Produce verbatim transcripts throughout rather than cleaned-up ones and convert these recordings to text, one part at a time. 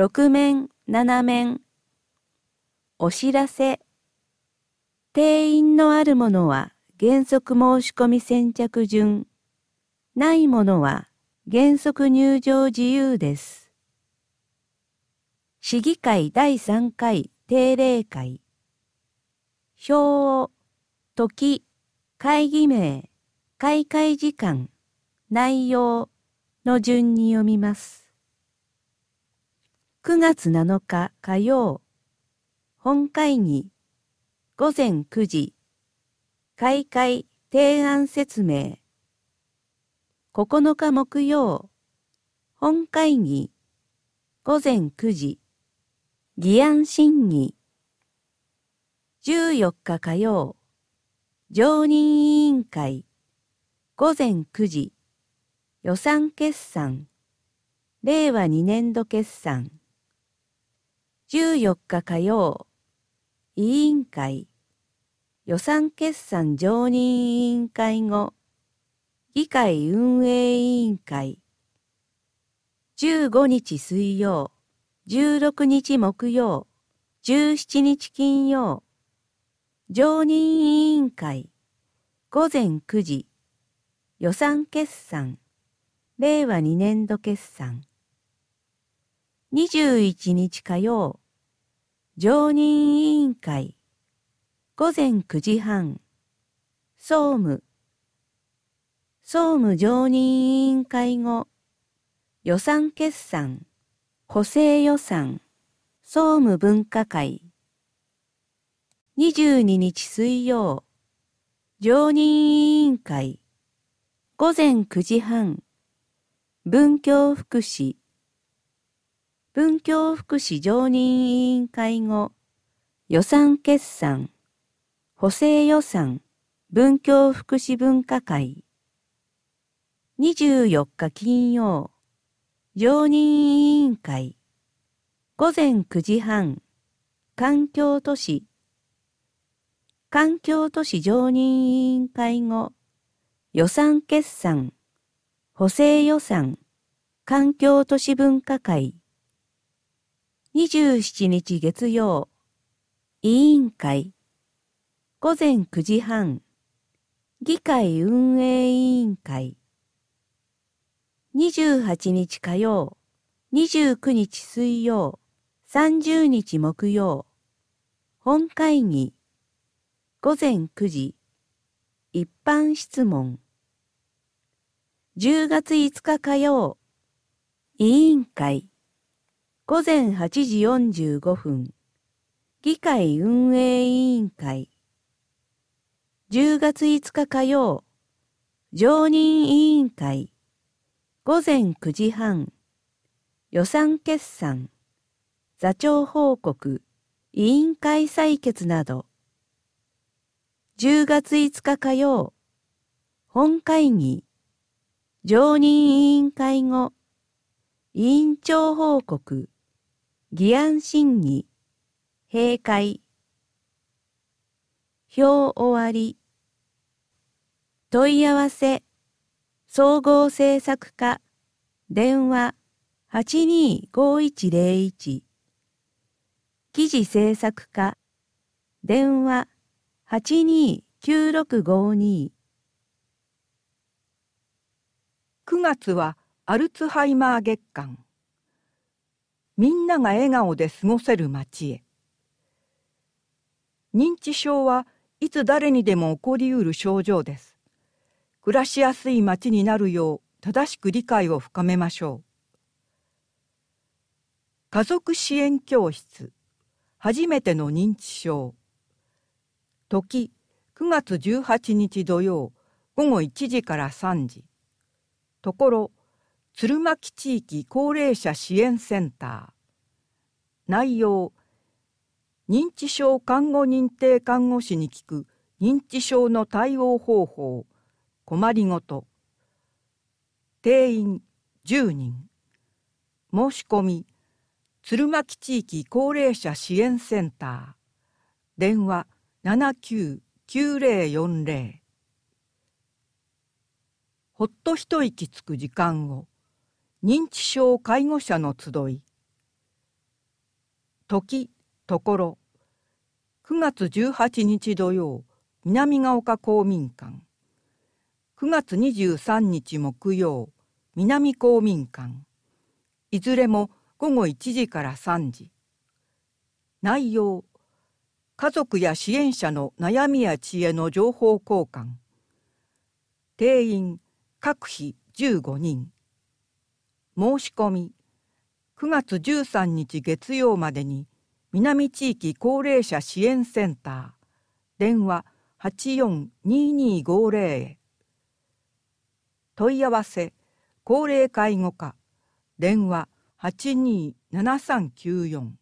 ろく面、なな面。お知らせ。定員のあるものは原則申し込み先着順。ないものは原則入場自由です。市議会だいさん回定例会。表を、時、会議名、開会時間、内容の順に読みます。くがつなのか火曜、本会議、ごぜんくじ、開会提案説明。ここのか木曜、本会議、ごぜんくじ、議案審議。じゅうよっか火曜、常任委員会、ごぜんくじ、予算決算、れいわにねんど決算。じゅうよっか火曜、委員会、予算決算常任委員会後、議会運営委員会。じゅうごにち水曜、じゅうろくにち木曜、じゅうしちにち金曜。常任委員会、ごぜんくじ、予算決算、れいわにねんど決算。にじゅういちにち火曜、常任委員会、ごぜんくじはん、総務。総務常任委員会後、予算決算、補正予算、総務分科会。にじゅうににち水曜、常任委員会、ごぜんくじはん、文教福祉。文教福祉常任委員会後、予算決算、補正予算、文教福祉分科会。にじゅうよっか金曜、常任委員会、ごぜんくじはん、環境都市。環境都市常任委員会後、予算決算、補正予算、環境都市分科会。にじゅうしちにち月曜、委員会、ごぜんくじはん、議会運営委員会。にじゅうはちにち火曜、にじゅうくにち水曜、さんじゅうにち木曜、本会議、ごぜんくじ、一般質問。じゅうがついつか火曜、委員会、ごぜんはちじよんじゅうごふん、議会運営委員会。じゅうがついつか火曜、常任委員会、ごぜんくじはん、予算決算、座長報告、委員会採決など。じゅうがついつか火曜、本会議、常任委員会後、委員長報告、議案審議、閉会。表終わり。問い合わせ、総合政策課、電話はちにーごいちぜろいち。記事制作課、電話はちにーきゅうろくごに。 くがつはアルツハイマー月間。みんなが笑顔で過ごせる街へ。認知症はいつ誰にでも起こりうる症状です。暮らしやすい街になるよう正しく理解を深めましょう。家族支援教室、初めての認知症。時、くがつじゅうはちにち土曜、ごごいちじからさんじ。ところ、鶴巻地域高齢者支援センター。内容、認知症看護認定看護師に聞く認知症の対応方法、困りごと。定員じゅうにん。申し込み、鶴巻地域高齢者支援センター。電話ななきゅうきゅうぜろよんぜろ。ほっと一息つく時間を、認知症介護者の集い。 時、ところ。くがつじゅうはちにち土曜、南ヶ丘公民館。くがつにじゅうさんにち木曜、南公民館。いずれもごごいちじからさんじ。内容、家族や支援者の悩みや知恵の情報交換。定員、各費じゅうごにん。申し込み、くがつじゅうさんにち月曜までに南地域高齢者支援センター、電話はちよんにーにーごーぜろへ。問い合わせ、高齢介護課、電話はちにーななさんきゅうよん。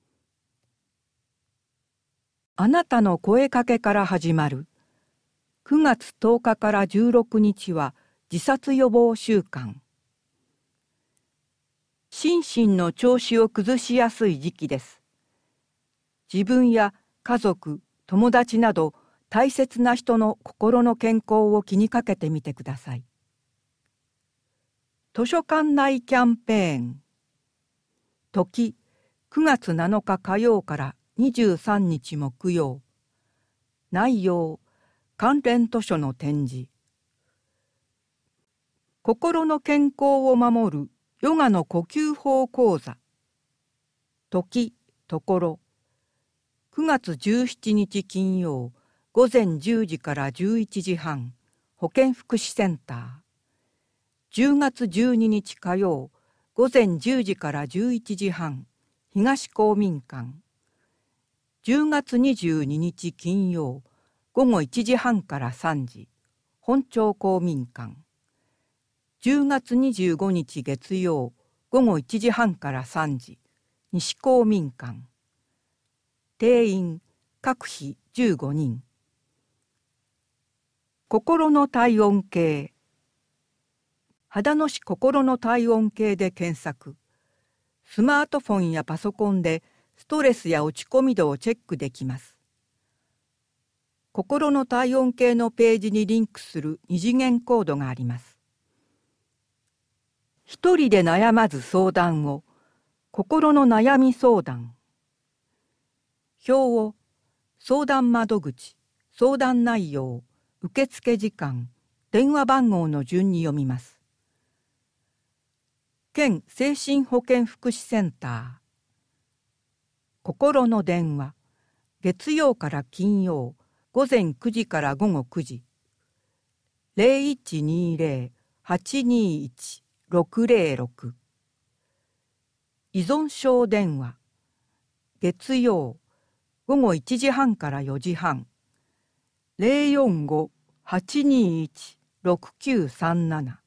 あなたの声かけから始まる。くがつとおかからじゅうろくにちは自殺予防週間。心身の調子を崩しやすい時期です。自分や家族、友達など大切な人の心の健康を気にかけてみてください。図書館内キャンペーン。時、くがつなのか火曜からにじゅうさんにち木曜。内容、関連図書の展示。心の健康を守るヨガの呼吸法講座。時、ところ。くがつじゅうしちにち金曜、ごぜんじゅうじからじゅういちじはん、保健福祉センター。じゅうがつじゅうににち火曜、ごぜんじゅうじからじゅういちじはん、東公民館。じゅうがつにじゅうににち金曜、ごごいちじはんからさんじ、本町公民館。じゅうがつにじゅうごにち月曜、ごごいちじはんからさんじ、西公民館。定員、各費じゅうごにん。心の体温計。秦野市心の体温計で検索。スマートフォンやパソコンでストレスや落ち込み度をチェックできます。心の体温計のページにリンクする二次元コードがあります。一人で悩まず相談を、心の悩み相談。表を、相談窓口、相談内容、受付時間、電話番号の順に読みます。県精神保健福祉センター。心の電話、月曜から金曜、ごぜんくじからごごくじ。ゼロいちにーゼロ はちにーいち ろくゼロろく。依存症電話、月曜、ごごいちじはんからよじはん。ゼロよんご はちにーいち ろくきゅうさんなな。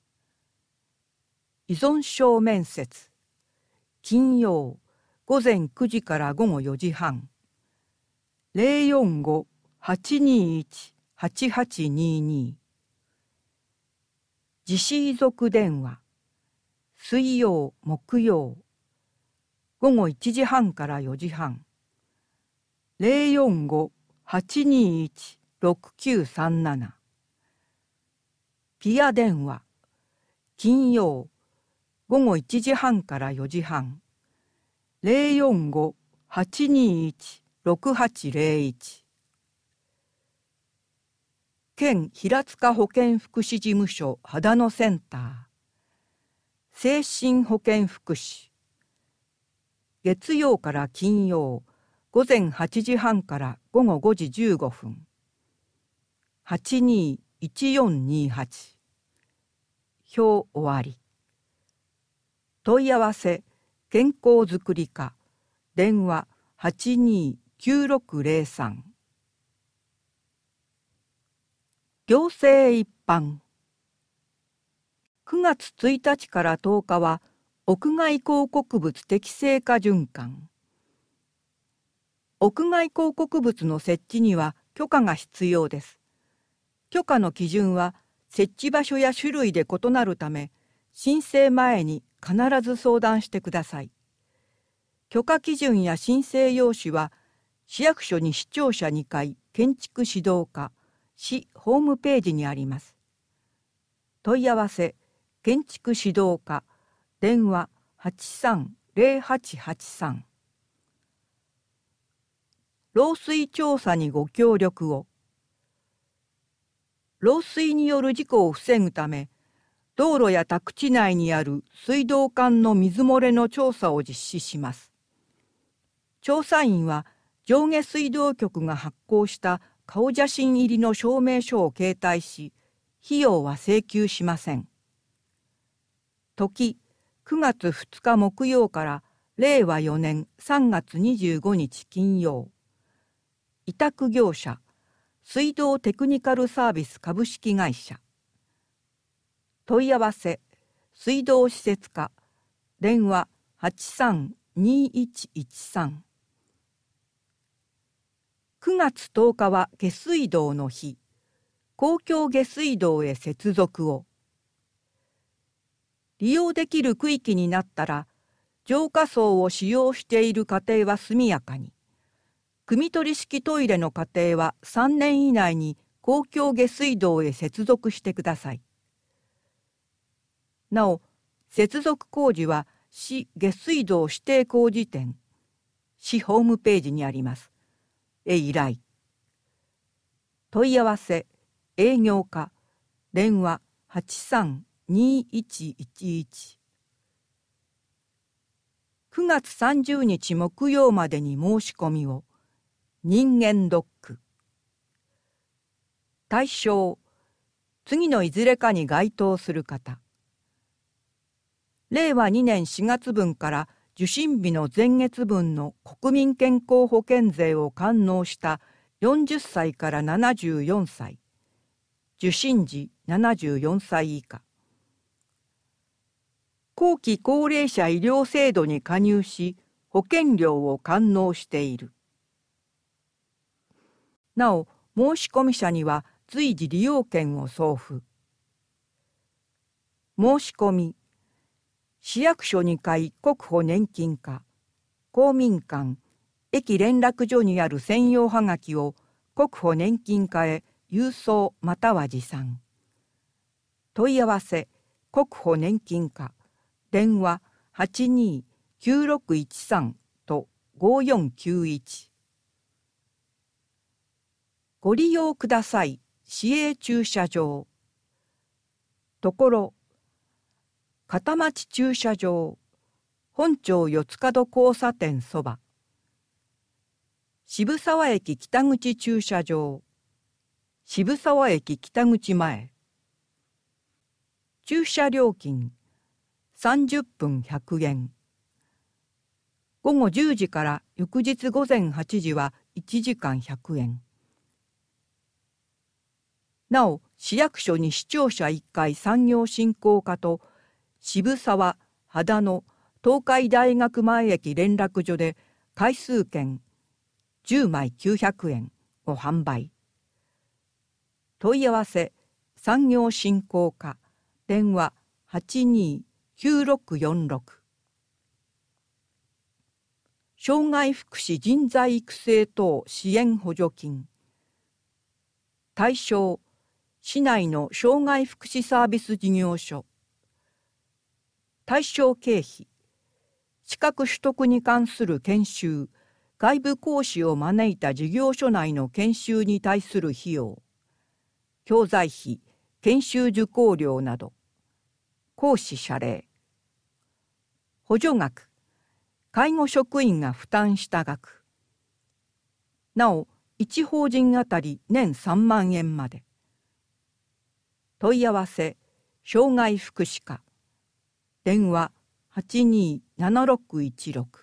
依存症面接、金曜、ごぜんくじからごごよじはん。ゼロよんご はちにーいち はちはちにーにー。自死遺族電話、水曜、木曜、ごごいちじはんからよじはん。ゼロよんご はちにーいち ろくきゅうさんなな。ピア電話、金曜、ごごいちじはんからよじはん。ゼロよんご はちにーいち ろくはちゼロいち。県平塚保健福祉事務所秦野センター。精神保健福祉。月曜から金曜、ごぜんはちじはんからごごごじじゅうごふん。はちにーいちよんにーはち。表終わり。問い合わせ、健康づくり課、電話はちにーきゅうろくゼロさん。行政一般。くがつついたちからとおかは屋外広告物適正化循環。屋外広告物の設置には許可が必要です。許可の基準は設置場所や種類で異なるため、申請前に必ず相談してください。許可基準や申請用紙は市役所に市庁舎にかい建築指導課市ホームページにあります。問い合わせ、建築指導課、電話はちさんゼロはちはちさん。 漏水調査にご協力を。漏水による事故を防ぐため、道路や宅地内にある水道管の水漏れの調査を実施します。調査員は上下水道局が発行した顔写真入りの証明書を携帯し、費用は請求しません。時、くがつふつか木曜かられいわよねんさんがつにじゅうごにち金曜。委託業者、水道テクニカルサービス株式会社。問い合わせ、水道施設課、電話はちさんにいちいちさん。くがつとおかは下水道の日、公共下水道へ接続を。利用できる区域になったら、浄化槽を使用している家庭は速やかに、汲み取り式トイレの家庭はさんねん以内に公共下水道へ接続してください。なお、接続工事は市下水道指定工事店、市ホームページにあります。へ依頼。問い合わせ、営業課、電話はちさんにいちいちいち。くがつさんじゅうにち木曜までに申し込みを。人間ドック。対象、次のいずれかに該当する方。れいわにねんしがつぶんから受診日の前月分の国民健康保険税を完納したよんじゅっさいからななじゅうよんさい、受診時ななじゅうよんさい以下。後期高齢者医療制度に加入し、保険料を完納している。なお、申込者には随時利用券を送付。申し込み、市役所にかい国保年金課、公民館、駅連絡所にある専用はがきを国保年金課へ郵送または持参。問い合わせ、国保年金課、電話はちにーきゅうろくいちさんとごよんきゅういち。ご利用ください。市営駐車場。ところ、片町駐車場、本町四つ角交差点そば。渋沢駅北口駐車場、渋沢駅北口前。駐車料金、さんじゅっぷんひゃくえん。ごごじゅうじから翌日午前はちじはいちじかんひゃくえん。なお、市役所に市庁舎いっかい産業振興課と渋沢、秦野、東海大学前駅連絡所で回数券じゅうまいきゅうひゃくえんを販売。問い合わせ、産業振興課、電話はちにーきゅうろくよんろく。障害福祉人材育成等支援補助金。対象、市内の障害福祉サービス事業所。対象経費、資格取得に関する研修、外部講師を招いた事業所内の研修に対する費用、教材費、研修受講料など、講師謝礼。補助額、介護職員が負担した額。なお、いち法人あたり年さんまんえんまで。問い合わせ、障害福祉課、電話はちにーななろくいちろく。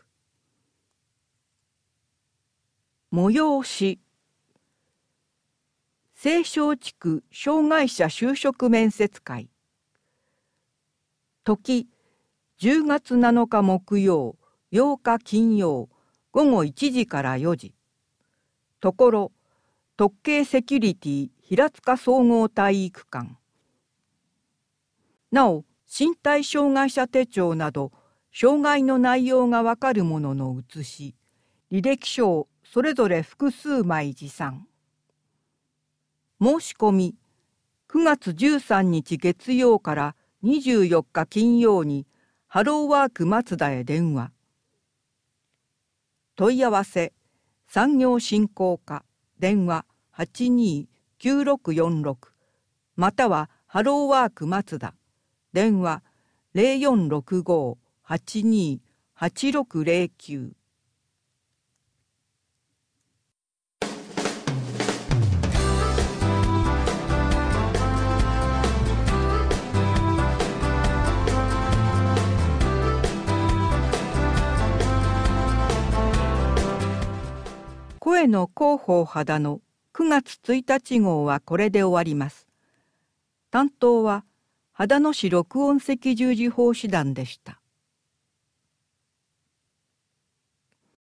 催し、西湘地区障害者就職面接会。時、じゅうがつなのか木曜、ようか金曜、ごごいちじからよじ。ところ、特計セキュリティ平塚総合体育館。なお、身体障害者手帳など、障害の内容がわかるものの写し、履歴書をそれぞれ複数枚持参。申し込み、くがつじゅうさんにち月曜からにじゅうよっか金曜に、ハローワーク松田へ電話。問い合わせ、 産業振興課電話 はちにーきゅうろくよんろく またはハローワーク松田電話 ゼロよんろくごーはちにーはちろくゼロきゅう。声の広報肌のくがつついたち号はこれで終わります。担当は秦野市録音赤十字法師団でした。